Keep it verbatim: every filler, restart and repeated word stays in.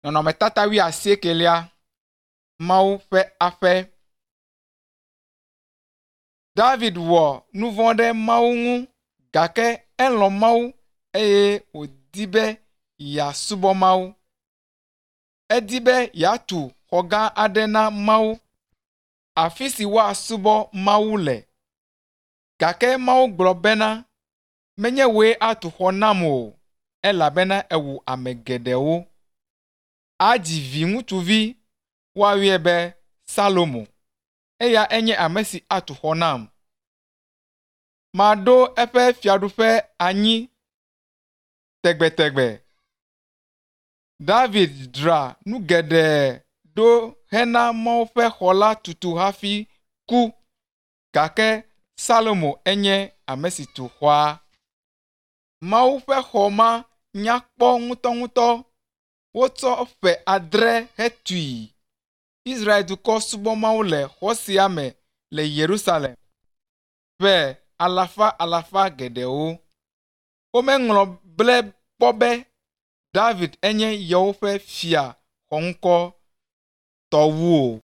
Nɔnɔmetata wi asiekelia, Mawu ƒe aƒe. David wɔ nu vɔ̃ ɖe Mawu ŋu, gake elɔ̃ Mawu eye wòdi be yeasubɔ Mawu. Edi be yeatu xɔ gã aɖe na Mawu, afi si woasubɔ Mawu le. Gake Mawu gblɔ bena, menye wòe atu xɔ nam o, elabena ewu ame geɖewo. Adzi viŋutsuvi, woayɔe be Salomo, eya enye ame si atu xɔ nam. Maɖo eƒe fiaɖuƒe anyi tegbetegbe. David dzra nu geɖe ɖo hena Mawu ƒe xɔ la tutu hafi ku, gake Salomo enye ame si tu xɔa. Mawu ƒe xɔ ma nyakpɔ ŋutɔŋutɔ. Wotsɔ ƒe adre hetui. Israel dukɔ subɔ Mawu le xɔ sia me le Yerusalem. Ƒe alafa alafa geɖewo. Womeŋlɔ ble kpɔ be David enye yewo ƒe fia xɔŋkɔ tɔwu o.